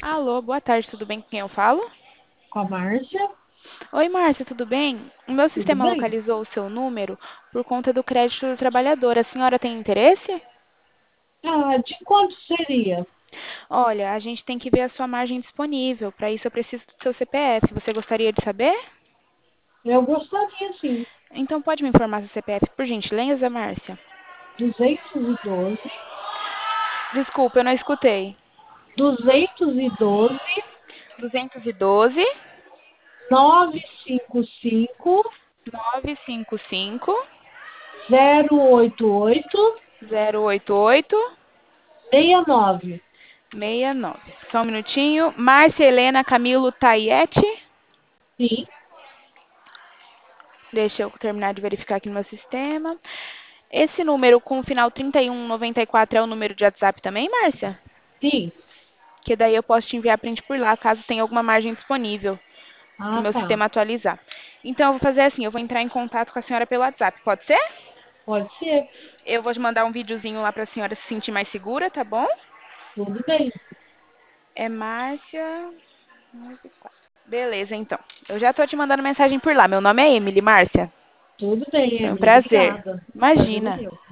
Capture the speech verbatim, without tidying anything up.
Alô, boa tarde, tudo bem com quem eu falo? Com a Márcia, Oi, Márcia, tudo bem? O meu tudo sistema bem? localizou o seu número por conta do crédito do trabalhador. A senhora tem interesse? Ah, de quanto seria? Olha, a gente tem que ver a sua margem disponível. Para isso, eu preciso do seu C P F. Você gostaria de saber? Eu gostaria, sim. Então, pode me informar seu C P F, por gentileza, Márcia? Duzentos e doze, Desculpa, eu não escutei. duzentos e doze, duzentos e doze, novecentos e cinquenta e cinco, nove cinco cinco, zero oito oito, zero oito oito, sessenta e nove. sessenta e nove. Só um minutinho. Márcia Helena Camilo Taiete. Sim, Deixa eu terminar de verificar aqui no meu sistema. Esse número com o final trinta e um noventa e quatro é o número de WhatsApp também, Márcia? sim. Que daí eu posso te enviar print por lá, caso tenha alguma margem disponível, se o Ah, meu tá. sistema atualizar. Então, eu vou fazer assim, eu vou entrar em contato com a senhora pelo WhatsApp, pode ser? Pode ser. Eu vou te mandar um videozinho lá para a senhora se sentir mais segura, tá bom? Tudo bem. É Márcia. Beleza, então. Eu já tô te mandando mensagem por lá. Meu nome é Emily, Márcia. Tudo bem, Foi um Emily. prazer. Obrigada. Prazer é Imagina. meu.